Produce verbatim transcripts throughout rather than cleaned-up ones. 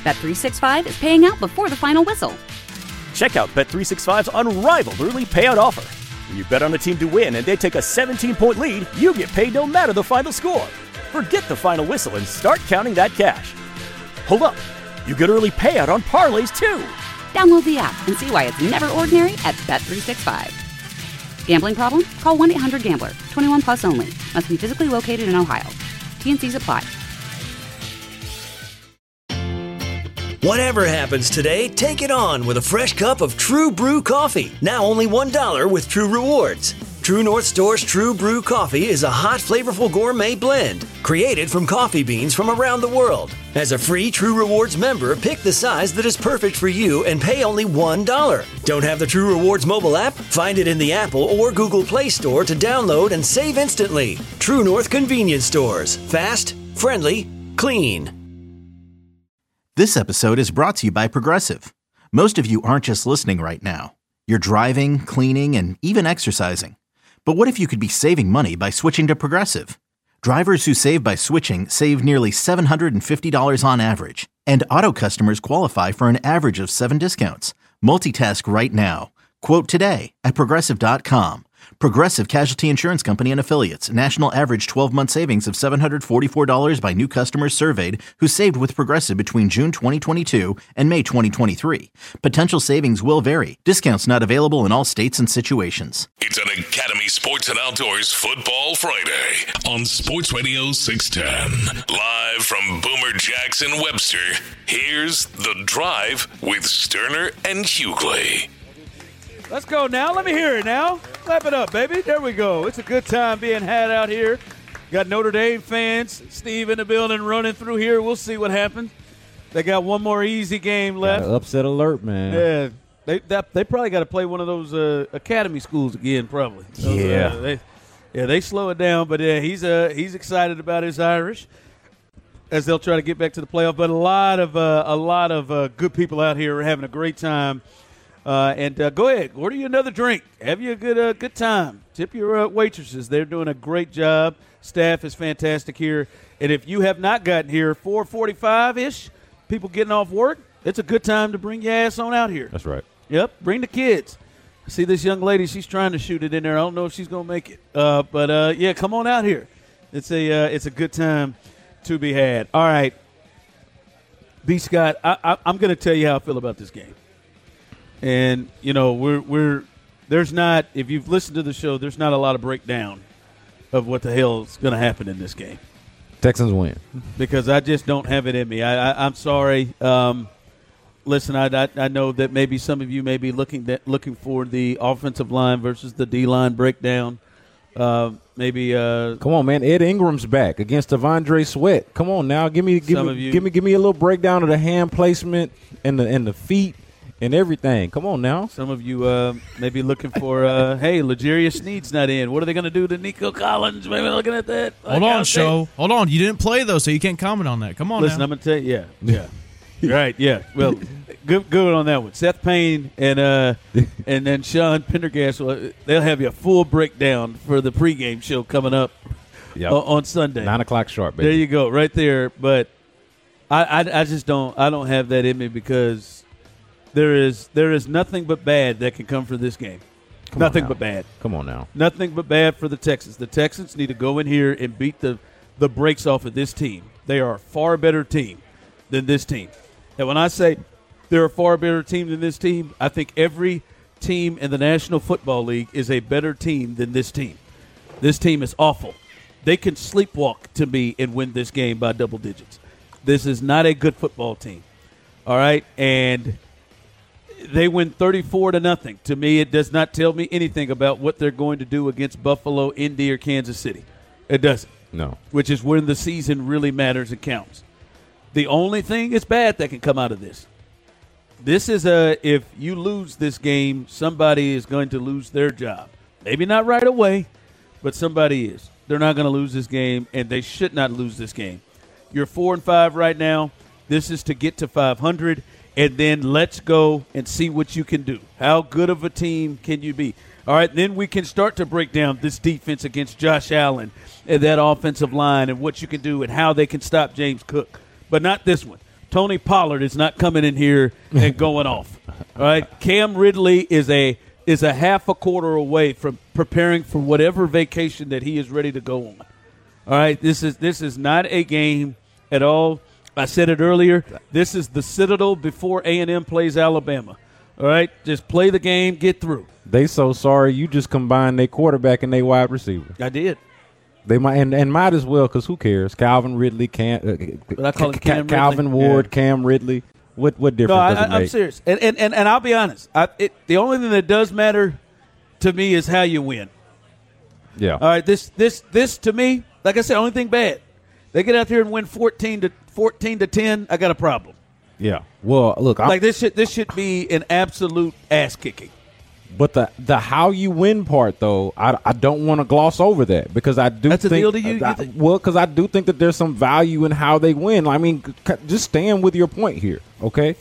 Bet three sixty-five is paying out before the final whistle. Check out Bet three sixty-five's unrivaled early payout offer. When you bet on a team to win and they take a seventeen-point lead, you get paid no matter the final score. Forget the final whistle and start counting that cash. Hold up. You get early payout on parlays, too. Download the app and see why it's never ordinary at Bet three sixty-five. Gambling problem? Call one eight hundred gambler. twenty-one plus only. Must be physically located in Ohio. T N Cs apply. Whatever happens today, take it on with a fresh cup of True Brew coffee. Now only one dollar with True Rewards. True North Store's True Brew coffee is a hot, flavorful gourmet blend created from coffee beans from around the world. As a free True Rewards member, pick the size that is perfect for you and pay only one dollar. Don't have the True Rewards mobile app? Find it in the Apple or Google Play Store to download and save instantly. True North Convenience Stores. Fast, friendly, clean. This episode is brought to you by Progressive. Most of you aren't just listening right now. You're driving, cleaning, and even exercising. But what if you could be saving money by switching to Progressive? Drivers who save by switching save nearly seven hundred fifty dollars on average. And auto customers qualify for an average of seven discounts. Multitask right now. Quote today at Progressive dot com. Progressive Casualty Insurance Company and Affiliates. National average twelve-month savings of seven hundred forty-four dollars by new customers surveyed who saved with Progressive between June twenty twenty-two and May twenty twenty-three. Potential savings will vary. Discounts not available in all states and situations. It's an Academy Sports and Outdoors Football Friday on Sports Radio six ten. Live from Boomer Jackson Webster, here's The Drive with Sterner and Hughley. Let's go now. Let me hear it now. Clap it up, baby. There we go. It's a good time being had out here. Got Notre Dame fans. Steve in the building running through here. We'll see what happens. They got one more easy game left. Got upset alert, man. Yeah. They that, they probably got to play one of those uh, academy schools again, probably. So, yeah. Uh, they, yeah, they slow it down. But, yeah, he's uh, he's excited about his Irish as they'll try to get back to the playoff. But a lot of, uh, a lot of uh, good people out here are having a great time. Uh, and uh, go ahead, order you another drink. Have you a good uh, good time. Tip your uh, waitresses. They're doing a great job. Staff is fantastic here. And if you have not gotten here, four forty-five-ish, people getting off work, it's a good time to bring your ass on out here. That's right. Yep, bring the kids. I see this young lady. She's trying to shoot it in there. I don't know if she's going to make it. Uh, but, uh, yeah, come on out here. It's a uh, it's a good time to be had. All right. B. Scott, I, I, I'm going to tell you how I feel about this game. And, you know, we're we're there's not, if you've listened to the show, there's not a lot of breakdown of what the hell is going to happen in this game. Texans win. Because I just don't have it in me. I, I, I'm sorry. Um, listen, I, I I know that maybe some of you may be looking that, looking for the offensive line versus the D-line breakdown. Uh, maybe. Uh, Come on, man. Ed Ingram's back against Devondre Sweat. Come on now, give me give Some me of you- give me give me a little breakdown of the hand placement and the and the feet and everything. Come on now. Some of you uh, may be looking for, uh, hey, L'Jarius Sneed's not in. What are they going to do to Nico Collins? Maybe looking at that. Hold Like, on, I'll show. Hold on. You didn't play, though, so you can't comment on that. Come on Listen, now. I'm going to tell you, yeah, yeah. Right, yeah. Well, good good on that one. Seth Payne and uh, and then Sean Pendergast, will- they'll have you a full breakdown for the pregame show coming up Yep. uh, on Sunday. Nine o'clock sharp, baby. There you go, right there. But I, I, I just don't, I don't have that in me because there is, there is nothing but bad that can come from this game. Come on nothing now. but bad. Come on now. Nothing but bad for the Texans. The Texans need to go in here and beat the, the brakes off of this team. They are a far better team than this team. And when I say they're a far better team than this team, I think every team in the National Football League is a better team than this team. This team is awful. They can sleepwalk to me and win this game by double digits. This is not a good football team. All right? And they win thirty-four to nothing. To me, it does not tell me anything about what they're going to do against Buffalo, Indy, or Kansas City. It doesn't. No. Which is when the season really matters and counts. The only thing is bad that can come out of this. This is a, if you lose this game, somebody is going to lose their job. Maybe not right away, but somebody is. They're not going to lose this game, and they should not lose this game. You're four and five right now. This is to get to five hundred, and then let's go and see what you can do. How good of a team can you be? All right, then we can start to break down this defense against Josh Allen and that offensive line and what you can do and how they can stop James Cook. But not this one. Tony Pollard is not coming in here and going off. All right, Cam Ridley is a is a half a quarter away from preparing for whatever vacation that he is ready to go on. All right, this is this is not a game at all. I said it earlier. This is the Citadel before A and M plays Alabama. All right, just play the game, get through. They so sorry you just combined their quarterback and their wide receiver. I did. They might and, and might as well, because who cares? Calvin Ridley, Cam, uh, but I call it Cam Calvin Ridley. Ward, Yeah. Cam Ridley. What what difference no, I, does it I, make? I'm serious, and and, and and I'll be honest. I, it, the only thing that does matter to me is how you win. Yeah. All right. This this this to me, like I said, only thing bad. They get out there and win fourteen to fourteen to ten. I got a problem. Yeah. Well, look, I'm, like this should this should be an absolute ass kicking. But the the how you win part, though, I, I don't want to gloss over that, because I do That's a think deal to you? I, You think- well, because I do think that there's some value in how they win. I mean, c- just stand with your point here, okay?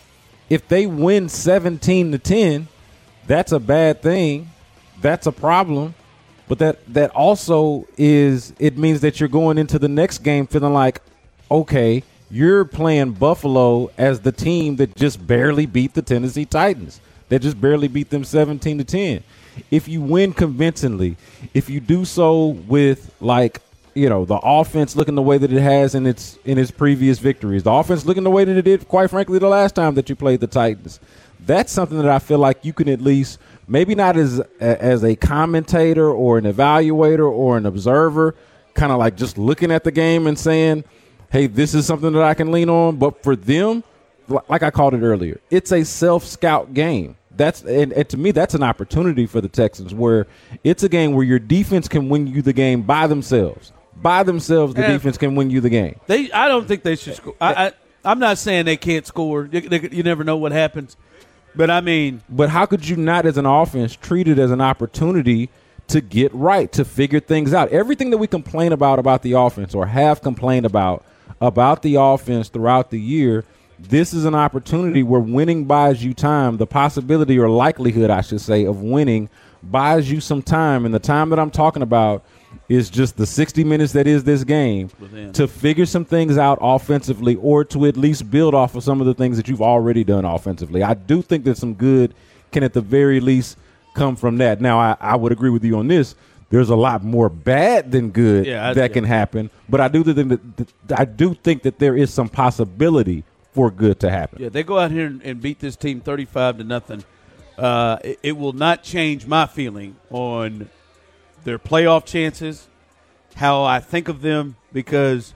If they win seventeen to ten, that's a bad thing. That's a problem. But that that also is it means that you're going into the next game feeling like, okay, you're playing Buffalo as the team that just barely beat the Tennessee Titans. That just barely beat them seventeen to ten. If you win convincingly, if you do so with, like, you know, the offense looking the way that it has in its in its previous victories, the offense looking the way that it did, quite frankly, the last time that you played the Titans, that's something that I feel like you can at least, maybe not as as a commentator or an evaluator or an observer, kind of like just looking at the game and saying, hey, this is something that I can lean on. But for them, like I called it earlier, it's a self-scout game. That's and, and to me, that's an opportunity for the Texans, where it's a game where your defense can win you the game by themselves. By themselves, the Yeah. defense can win you the game. They, I don't think they should score. I, I, I'm not saying they can't score. You, they, you never know what happens. But, I mean. But how could you not, as an offense, treat it as an opportunity to get right, to figure things out? Everything that we complain about about the offense, or have complained about about the offense throughout the year, this is an opportunity where winning buys you time. The possibility, or likelihood, I should say, of winning buys you some time. And the time that I'm talking about is just the sixty minutes that is this game to figure some things out offensively, or to at least build off of some of the things that you've already done offensively. I do think that some good can at the very least come from that. Now, I, I would agree with you on this. There's a lot more bad than good Yeah, I- that yeah. can happen. But I do think that, that I do think that there is some possibility for good to happen. Yeah, they go out here and, and beat this team thirty-five to nothing. Uh, it, it will not change my feeling on their playoff chances, how I think of them, because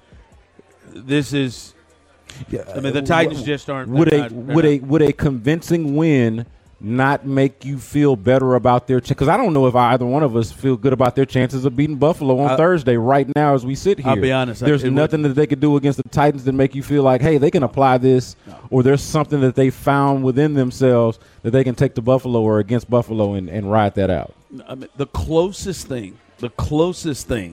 this is. I mean, the Titans just aren't. Would they're a not- they're would not- a would a convincing win not make you feel better about their chance? Because I don't know if either one of us feel good about their chances of beating Buffalo on I- Thursday right now as we sit here. I'll be honest, I- There's it nothing that they could do against the Titans that make you feel like, hey, they can apply this, or there's something that they found within themselves that they can take to Buffalo or against Buffalo and, and ride that out. I mean, the closest thing, the closest thing,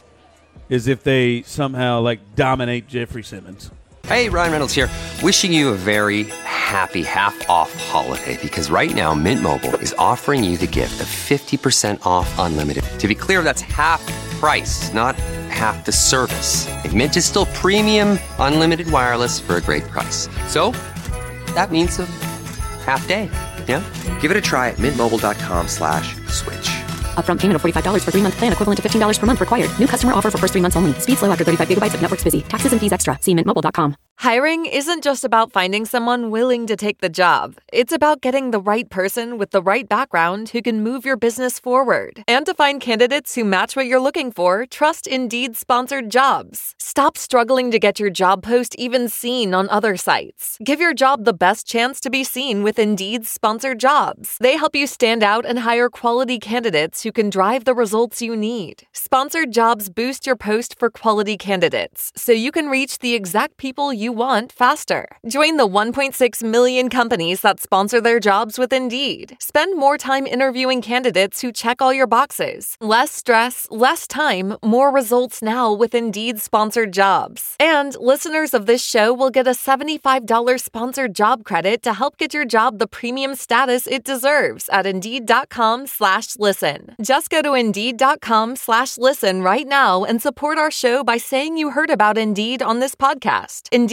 is if they somehow like dominate Jeffrey Simmons. Hey, Ryan Reynolds here, wishing you a very happy half-off holiday, because right now Mint Mobile is offering you the gift of fifty percent off unlimited. To be clear, that's half price, not half the service. And Mint is still premium unlimited wireless for a great price. So that means a half day, yeah? Give it a try at mintmobile.com slash switch. Upfront payment of forty-five dollars for three-month plan, equivalent to fifteen dollars per month required. New customer offer for first three months only. Speed slow after thirty-five gigabytes if network's busy. Taxes and fees extra. See mint mobile dot com. Hiring isn't just about finding someone willing to take the job. It's about getting the right person with the right background who can move your business forward. And to find candidates who match what you're looking for, trust Indeed-sponsored jobs. Stop struggling to get your job post even seen on other sites. Give your job the best chance to be seen with Indeed-sponsored jobs. They help you stand out and hire quality candidates who can drive the results you need. Sponsored jobs boost your post for quality candidates, so you can reach the exact people you want faster. Join the one point six million companies that sponsor their jobs with Indeed. Spend more time interviewing candidates who check all your boxes. Less stress, less time, more results now with Indeed-sponsored jobs. And listeners of this show will get a seventy-five dollars sponsored job credit to help get your job the premium status it deserves at Indeed.com slash listen. Just go to Indeed.com slash listen right now and support our show by saying you heard about Indeed on this podcast. Indeed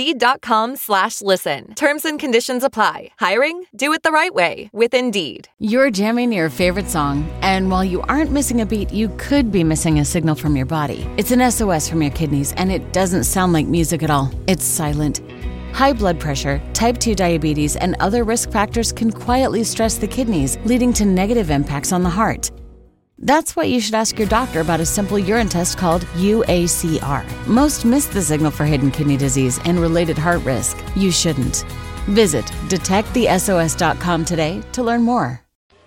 Indeed.com slash listen. Terms and conditions apply. Hiring? Do it the right way with Indeed. You're jamming your favorite song, and while you aren't missing a beat, you could be missing a signal from your body. It's an S O S from your kidneys, and it doesn't sound like music at all. It's silent. High blood pressure, type two diabetes, and other risk factors can quietly stress the kidneys, leading to negative impacts on the heart. That's why you should ask your doctor about a simple urine test called U A C R. Most miss the signal for hidden kidney disease and related heart risk. You shouldn't. Visit detect the S O S dot com today to learn more.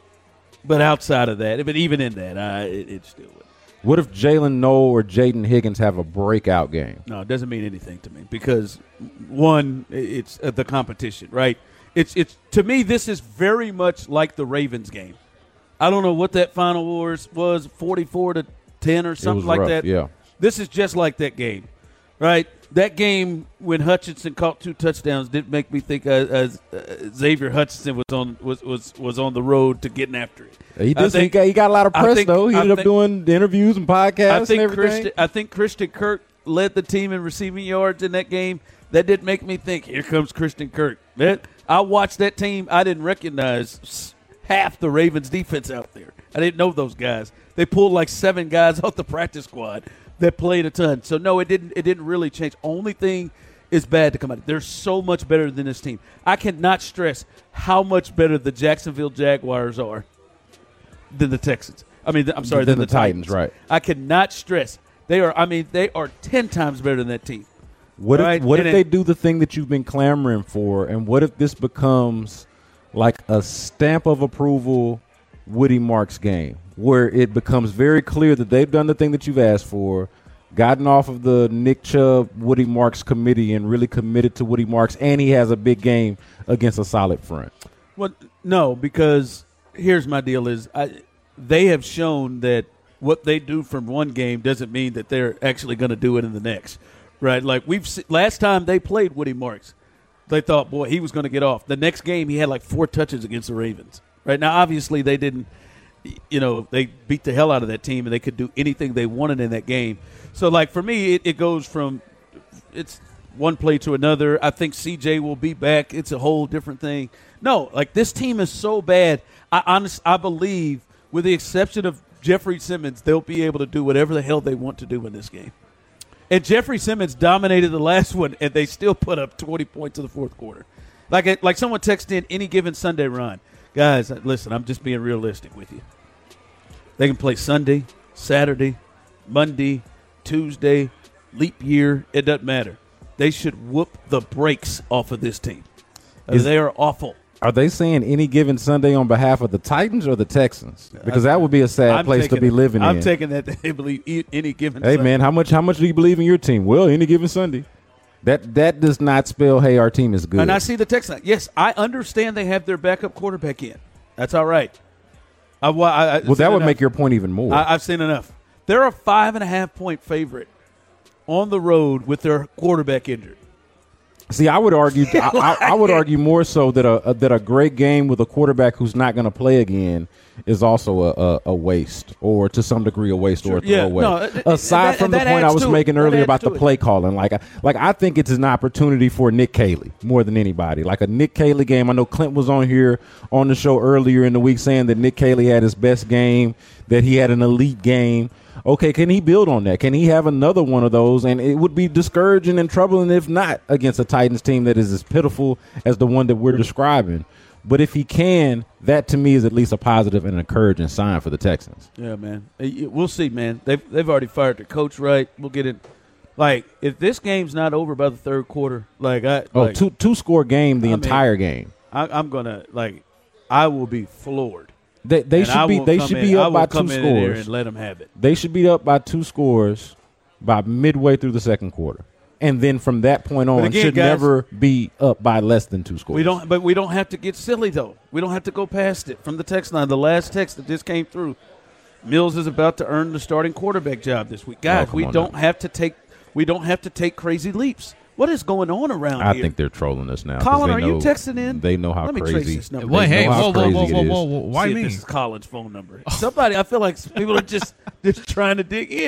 But outside of that, but even in that, uh, it, it still would. What if Jalen Noel or Jaden Higgins have a breakout game? No, it doesn't mean anything to me because, one, it's uh, the competition, right? It's it's to me, this is very much like the Ravens game. I don't know what that final was, was forty-four to ten or something like rough, that. Yeah. This is just like that game, right? That game when Hutchinson caught two touchdowns did make me think uh, as uh, Xavier Hutchinson was on was, was was on the road to getting after it. He did. Think, he, got, he got a lot of press think, though. He ended I up think, doing interviews and podcasts I think and everything. Christian, I think Christian Kirk led the team in receiving yards in that game. That did make me think, here comes Christian Kirk. That, I watched that team. I didn't recognize half the Ravens defense out there. I didn't know those guys. They pulled like seven guys off the practice squad that played a ton. So no, it didn't. It didn't really change. Only thing is bad to come out. They're so much better than this team. I cannot stress how much better the Jacksonville Jaguars are than the Texans. I mean, I'm sorry, than than the, the Titans, Titans. right? I cannot stress they are. I mean, they are ten times better than that team. What right? if what and if it, they do the thing that you've been clamoring for, and what if this becomes like a stamp of approval Woody Marks game, where it becomes very clear that they've done the thing that you've asked for, gotten off of the Nick Chubb Woody Marks committee and really committed to Woody Marks, and he has a big game against a solid front? Well, no, because here's my deal is I, they have shown that what they do from one game doesn't mean that they're actually going to do it in the next, right? Like we've last time they played Woody Marks, they thought, boy, he was going to get off. The next game he had like four touches against the Ravens. Right now, obviously, they didn't, you know, they beat the hell out of that team, and they could do anything they wanted in that game. So, like, for me, it, it goes from it's one play to another. I think C J will be back. It's a whole different thing. No, like, this team is so bad. I honest, I believe, with the exception of Jeffrey Simmons, they'll be able to do whatever the hell they want to do in this game. And Jeffrey Simmons dominated the last one, and they still put up twenty points in the fourth quarter. Like, like someone texted in, any given Sunday run. Guys, listen, I'm just being realistic with you. They can play Sunday, Saturday, Monday, Tuesday, leap year. It doesn't matter. They should whoop the brakes off of this team. Is, they are awful. Are they saying any given Sunday on behalf of the Titans or the Texans? Because that would be a sad I'm place to be it, living I'm in. I'm taking that they believe any given hey, Sunday. man, how much how much do you believe in your team? Well, any given Sunday. That that does not spell, hey, our team is good. And I see the Texans. Yes, I understand they have their backup quarterback in. That's all right. I, I, I, well, that would enough. make your point even more. I, I've seen enough. They're a five and a half point favorite on the road with their quarterback injured. See, I would argue. I, I, I would argue more so that a, a that a great game with a quarterback who's not going to play again is also a, a, a waste, or to some degree a waste Sure, or a yeah, throwaway. no, Aside that, from the that point I was to making it. earlier That about the adds to play it. calling, like I, like I think it's an opportunity for Nick Caley more than anybody. Like a Nick Caley game. I know Clint was on here on the show earlier in the week saying that Nick Caley had his best game, that he had an elite game. Okay, can he build on that? Can he have another one of those? And it would be discouraging and troubling if not against a Titans team that is as pitiful as the one that we're describing. But if he can, that to me is at least a positive and encouraging sign for the Texans. Yeah, man. We'll see, man. They've, they've already fired their coach, right? We'll get it. Like, if this game's not over by the third quarter, like I oh, like, two two score game the I entire mean, game. I, I'm gonna like, I will be floored. They they And should I be will they come should in- be I up will by come two in in there scores. and let them have it. They should be up by two scores by midway through the second quarter, and then from that point on, again, should guys, never be up by less than two scores. We don't, but we don't have to get silly though. We don't have to go past it. From the text line, the last text that just came through, Mills is about to earn the starting quarterback job this week. Guys, Oh, come we on don't now. have to take we don't have to take crazy leaps. What is going on around I here? think they're trolling us now. 'cause Colin, they are you know- texting in? They know how Let me crazy. trace this number. Wait, they hey, know how whoa, whoa, crazy whoa, it whoa, is. whoa, whoa. Why See if me? This is Colin's phone number. Somebody, I feel like people are just just trying to dig in.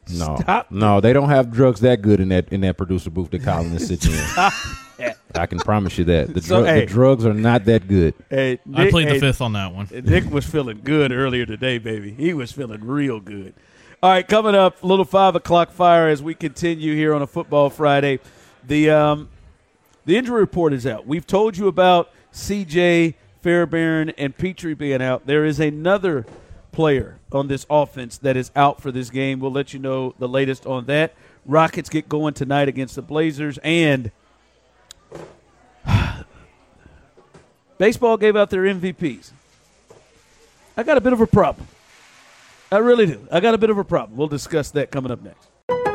No, Stop no, they don't have drugs that good in that in that producer booth that Colin is sitting in. I can promise you that the, So, dru- hey. the drugs are not that good. Hey, I Nick- plead the hey, fifth on that one. Nick was feeling good earlier today, baby. He was feeling real good. All right, coming up, a little five o'clock fire as we continue here on a Football Friday. The um, the injury report is out. We've told you about C J, Fairbairn, and Petrie being out. There is another player on this offense that is out for this game. We'll let you know the latest on that. Rockets get going tonight against the Blazers, and baseball gave out their M V Ps. I got a bit of a problem. I really do. I got a bit of a problem. We'll discuss that coming up next.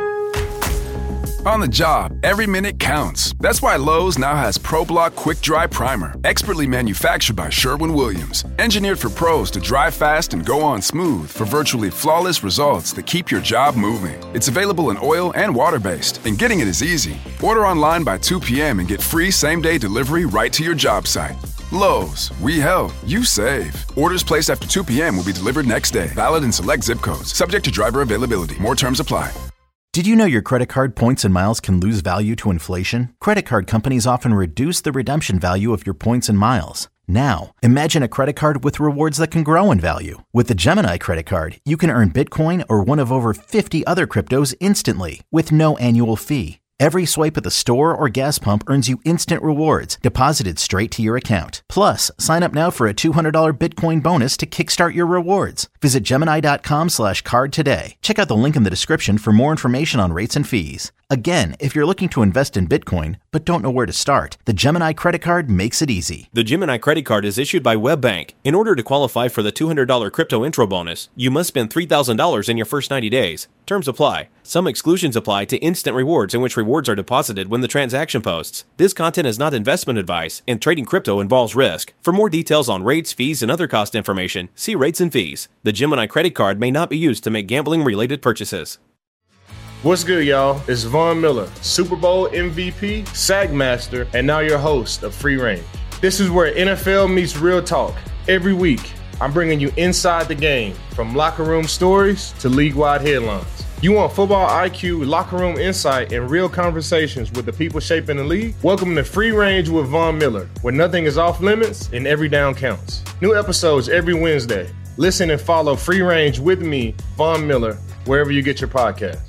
On the job, every minute counts. That's why Lowe's now has ProBlock Quick Dry Primer, expertly manufactured by Sherwin-Williams. Engineered for pros to dry fast and go on smooth for virtually flawless results that keep your job moving. It's available in oil and water-based, and getting it is easy. Order online by two p.m. and get free same-day delivery right to your job site. Lowe's, we help, you save. Orders placed after two p.m. will be delivered next day. Valid in select zip codes. Subject to driver availability. More terms apply. Did you know your credit card points and miles can lose value to inflation? Credit card companies often reduce the redemption value of your points and miles. Now, imagine a credit card with rewards that can grow in value. With the Gemini credit card, you can earn Bitcoin or one of over fifty other cryptos instantly with no annual fee. Every swipe at the store or gas pump earns you instant rewards deposited straight to your account. Plus, sign up now for a two hundred dollars Bitcoin bonus to kickstart your rewards. Visit Gemini.com slash card today. Check out the link in the description for more information on rates and fees. Again, if you're looking to invest in Bitcoin but don't know where to start, the Gemini credit card makes it easy. The Gemini credit card is issued by WebBank. In order to qualify for the two hundred dollars crypto intro bonus, you must spend three thousand dollars in your first ninety days. Terms apply. Some exclusions apply to instant rewards, in which rewards are deposited when the transaction posts. This content is not investment advice, and trading crypto involves risk. For more details on rates, fees, and other cost information, see rates and fees. The Gemini credit card may not be used to make gambling-related purchases. What's good, y'all? It's Von Miller, Super Bowl M V P, Sack Master, and now your host of Free Range. This is where N F L meets real talk. Every week, I'm bringing you inside the game, from locker room stories to league-wide headlines. You want football I Q, locker room insight, and real conversations with the people shaping the league? Welcome to Free Range with Von Miller, where nothing is off limits and every down counts. New episodes every Wednesday. Listen and follow Free Range with me, Von Miller, wherever you get your podcasts.